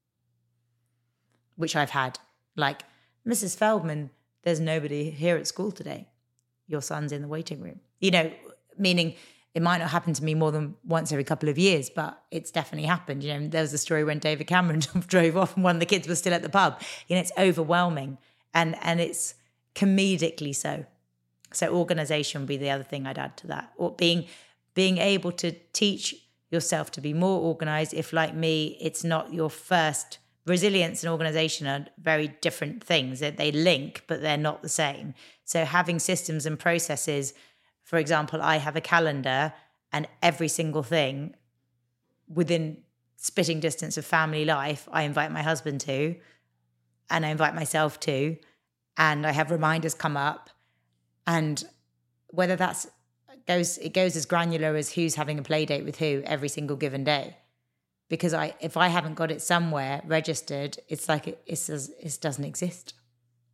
which I've had. Like, Mrs. Feldman, there's nobody here at school today. Your son's in the waiting room. Meaning it might not happen to me more than once every couple of years, but it's definitely happened. There was a story when David Cameron drove off and one of the kids was still at the pub. It's overwhelming and it's comedically so. So organisation would be the other thing I'd add to that. Or being able to teach yourself to be more organised. If, like me, it's not your first. Resilience and organisation are very different things. They link, but they're not the same. So having systems and processes, for example, I have a calendar and every single thing within spitting distance of family life, I invite my husband to, and I invite myself to, and I have reminders come up. And whether it goes as granular as who's having a play date with who every single given day. Because if I haven't got it somewhere registered, it's like it doesn't exist.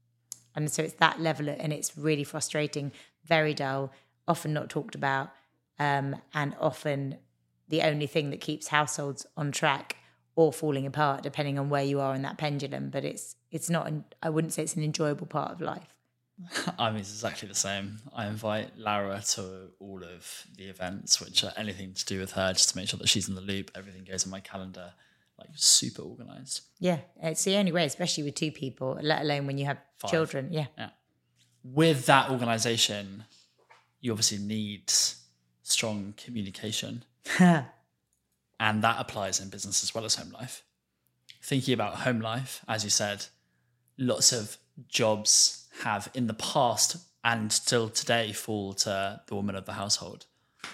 And so it's that level, and it's really frustrating, very dull, often not talked about. and often the only thing that keeps households on track or falling apart, depending on where you are in that pendulum. But it's not, I wouldn't say it's an enjoyable part of life. I mean, it's exactly the same. I invite Lara to all of the events, which are anything to do with her, just to make sure that she's in the loop. Everything goes on my calendar, like super organised. Yeah, it's the only way, especially with 2 people, let alone when you have 5. children. Yeah. With that organisation, you obviously need strong communication. And that applies in business as well as home life. Thinking about home life, as you said, lots of jobs have in the past and still today fall to the woman of the household.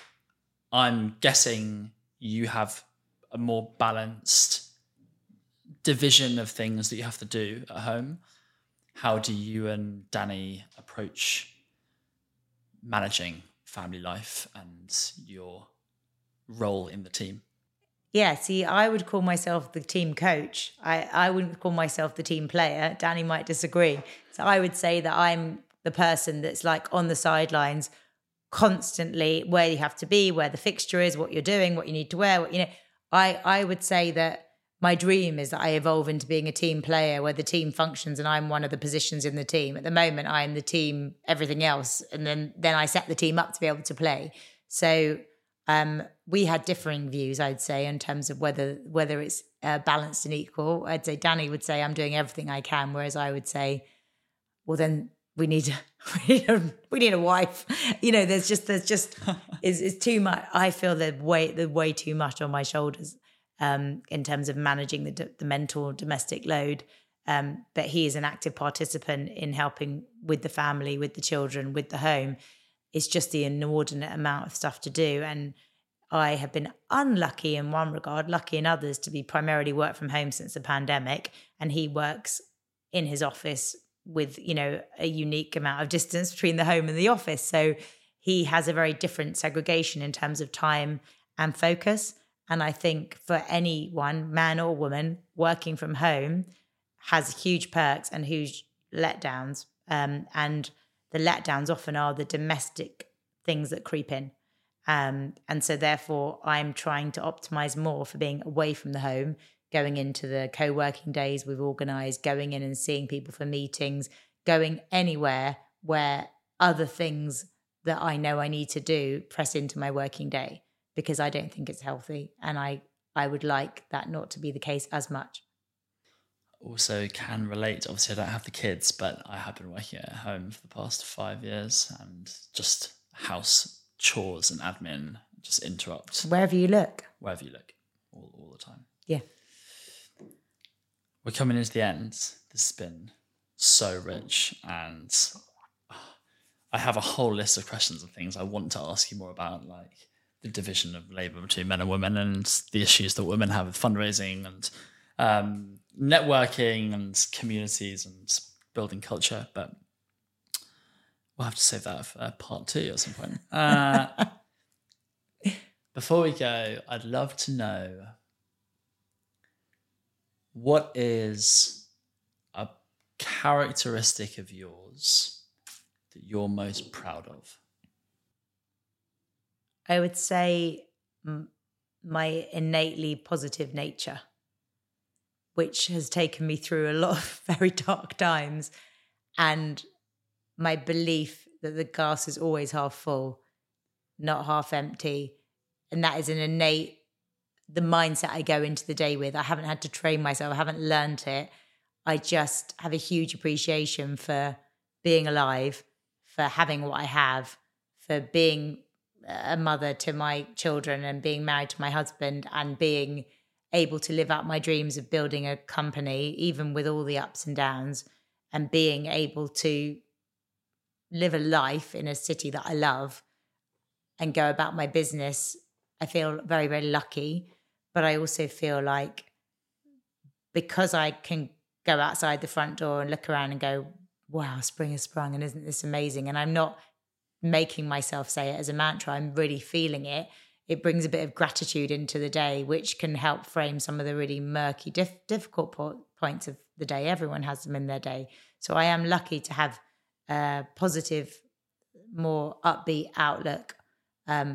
I'm guessing you have a more balanced division of things that you have to do at home. How do you and Danny approach managing family life and your role in the team? Yeah, see, I would call myself the team coach. I wouldn't call myself the team player. Danny might disagree. So I would say that I'm the person that's like on the sidelines constantly, where you have to be, where the fixture is, what you're doing, what you need to wear. I would say that my dream is that I evolve into being a team player where the team functions and I'm one of the positions in the team. At the moment, I'm the team, everything else. And then I set the team up to be able to play. So we had differing views, I'd say, in terms of whether it's balanced and equal. I'd say Danny would say I'm doing everything I can, whereas I would say, well, then we need a wife. There's just it's too much. I feel there's way too much on my shoulders in terms of managing the mental domestic load. But he is an active participant in helping with the family, with the children, with the home. It's just the inordinate amount of stuff to do. And I have been unlucky in one regard, lucky in others, to be primarily work from home since the pandemic. And he works in his office with, a unique amount of distance between the home and the office. So he has a very different segregation in terms of time and focus. And I think for anyone, man or woman, working from home has huge perks and huge letdowns. And the letdowns often are the domestic things that creep in. And so therefore, I'm trying to optimize more for being away from the home, going into the co-working days we've organized, going in and seeing people for meetings, going anywhere where other things that I know I need to do press into my working day, because I don't think it's healthy. And I would like that not to be the case as much. Also can relate. Obviously, I don't have the kids, but I have been working at home for the past 5 years, and just house chores and admin just interrupt. Wherever you look, all the time. Yeah. We're coming into the end. This has been so rich, and I have a whole list of questions and things I want to ask you more about, like the division of labour between men and women, and the issues that women have with fundraising and networking and communities and building culture, but we'll have to save that for part 2 at some point. Before we go, I'd love to know, what is a characteristic of yours that you're most proud of? I would say my innately positive nature, which has taken me through a lot of very dark times, and my belief that the glass is always half full, not half empty. And that is the mindset I go into the day with. I haven't had to train myself. I haven't learned it. I just have a huge appreciation for being alive, for having what I have, for being a mother to my children and being married to my husband, and being able to live out my dreams of building a company, even with all the ups and downs, and being able to live a life in a city that I love and go about my business. I feel very, very lucky, but I also feel like because I can go outside the front door and look around and go, wow, spring has sprung, and isn't this amazing? And I'm not making myself say it as a mantra. I'm really feeling it. It brings a bit of gratitude into the day, which can help frame some of the really murky, difficult points of the day. Everyone has them in their day. So I am lucky to have a positive, more upbeat outlook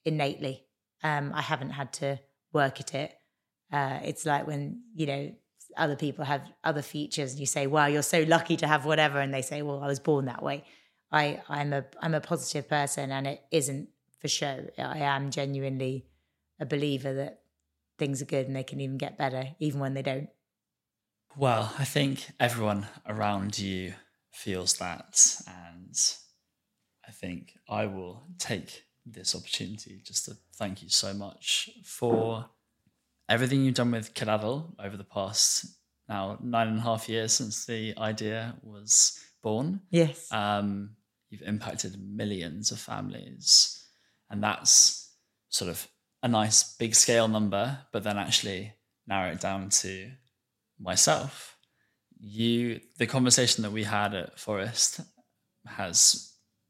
innately. I haven't had to work at it. It's like when, other people have other features and you say, wow, you're so lucky to have whatever. And they say, well, I was born that way. I'm a positive person, and it isn't for show. I am genuinely a believer that things are good and they can even get better, even when they don't. Well, I think everyone around you feels that, and I think I will take this opportunity just to thank you so much for everything you've done with Kidadl over the past now 9.5 years since the idea was born. Yes. You've impacted millions of families, and that's sort of a nice big scale number, but then actually narrow it down to myself. The conversation that we had at Forest has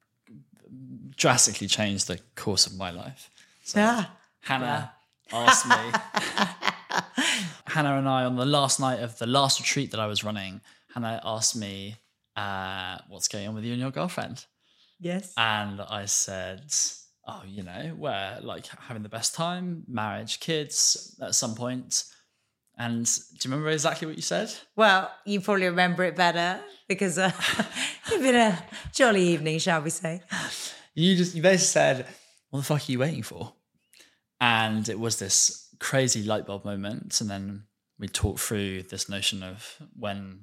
drastically changed the course of my life. So Hannah asked me, Hannah and I, on the last night of the last retreat that I was running, Hannah asked me, what's going on with you and your girlfriend? Yes. And I said, oh, we're like having the best time, marriage, kids at some point. And do you remember exactly what you said? Well, you probably remember it better because it's been a jolly evening, shall we say. You basically said, what the fuck are you waiting for? And it was this crazy light bulb moment. And then we talked through this notion of when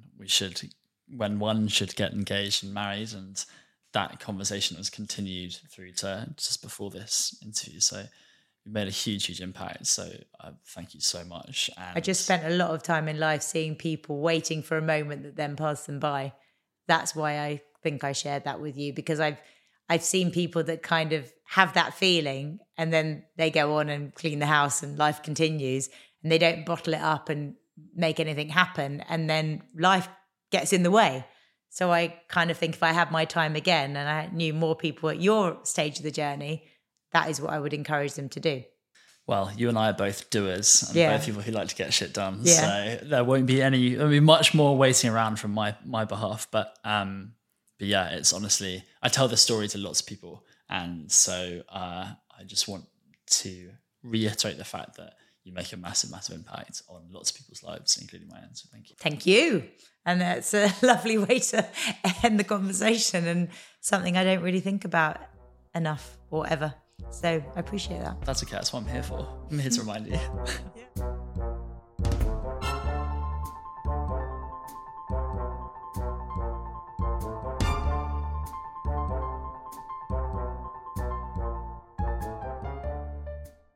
one should get engaged and married. And that conversation was continued through to just before this interview. So you made a huge impact. So thank you so much. And I just spent a lot of time in life seeing people waiting for a moment that then passed them by. That's why I think I shared that with you, because I've seen people that kind of have that feeling and then they go on and clean the house and life continues and they don't bottle it up and make anything happen, and then life gets in the way. So I kind of think if I had my time again and I knew more people at your stage of the journey, that is what I would encourage them to do. Well, you and I are both doers and both people who like to get shit done. Yeah. So there won't be much more waiting around from my behalf. But yeah, it's honestly, I tell this story to lots of people. And so I just want to reiterate the fact that you make a massive impact on lots of people's lives, including my own. So thank you. Thank you. And that's a lovely way to end the conversation, and something I don't really think about enough or ever. So I appreciate that. That's okay. That's what I'm here for. I'm here to remind you. Yeah.